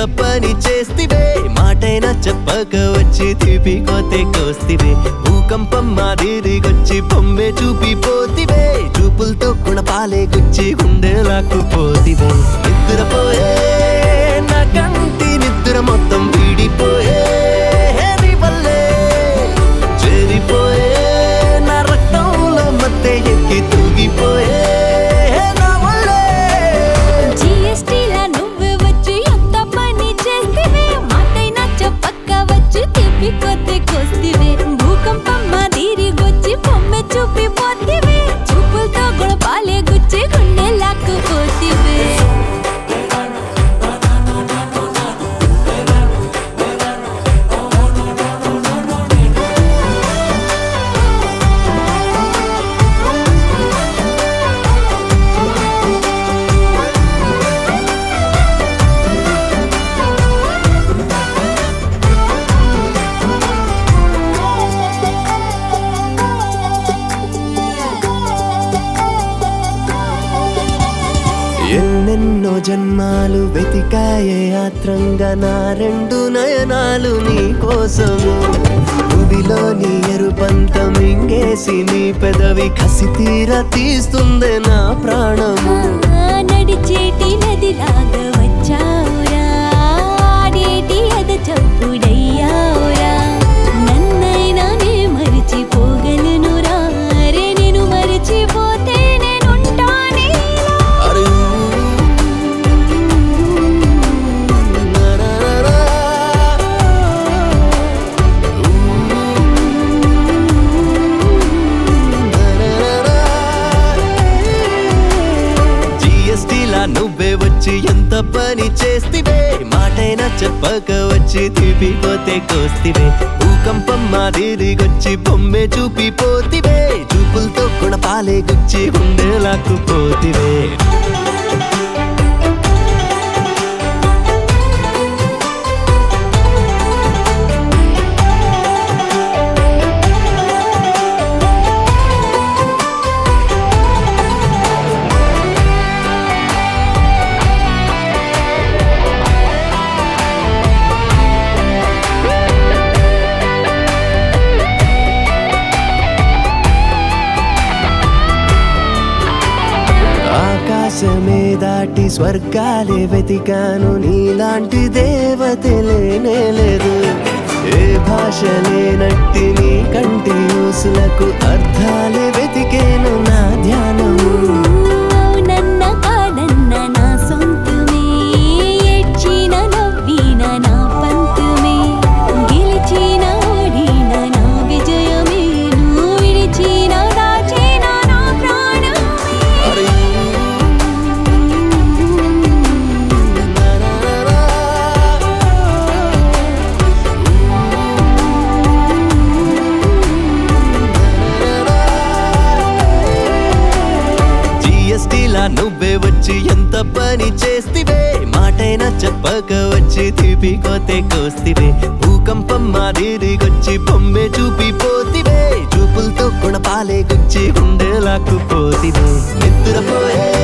పని చేస్తివే మాటైనా చెప్పక వచ్చి తీపి కోతే కోస్తివే భూకంపం మాదిరిగొచ్చి బొమ్మే చూపిపోతివే చూపులతో గుణపాలే గుచ్చి గుండె లాక్కుపోతివే నిద్రపోయే నా కంటి నిద్ర మొత్తం వీడిపోయే నీ వల్లే చెరిపోయే నా రక్తంలో మత్తె ఎక్కి తూగిపోయే కొద్ది కొస్తివే భూకంపం మాదిరిగొచ్చి బొమ్మె చూపిపోతివే చూపులతో గుణపాలే గుచ్చి గుండె లాక్కుపోతివే ఎన్నెన్నో జన్మాలు వెతికాయే ఆత్రంగా నా రెండు నయనాలు నీ కోసము భూమిలోని ఎరుపంత మింగేసి నీ పెదవి కసి తీర తీస్తుంది నా ప్రాణము నడిచేటి నదిలాగా వచ్చావురా ఆడేటి అద చప్పుడయ్యావురా నన్నైనా నే మరిచిపోగలనురా రే నేను మరిచిపోతే నువ్వే వచ్చి ఎంత పని చేస్తివే మాటైనా చెప్పక వచ్చి తీపి కోతే కోస్తివే భూకంపం మాదిరిగొచ్చి బొమ్మే చూపిపోతివే చూపులతో గుణపాలే గుచ్చి గుండె లాక్కుపోతివే ఆకాశమే దాటి స్వర్గాలే వెతికాను నీలాంటి దేవత లేనే లేదు ఏ భాష లేనట్టి నీ కంటి ఊసులకు అర్థాలే వెతికేను నా ధ్యానము నన్న కాదన్న నా సొంతమే ఏడ్చిన నవ్విన నా పంతుమే గెలిచిన ఓడిన నా విజయమే నువ్వు విడిచిన దాచిన నా ప్రాణమే నువ్వే వచ్చి ఎంత పని చేస్తివే మాటైనా చెప్పక వచ్చి తీపి కోతే కోస్తివే భూకంపం మాదిరిగొచ్చి బొమ్మే చూపిపోతివే చూపులతో గుణపాలే గుచ్చి గుండె లాక్కుపోతివే నిద్రపోయే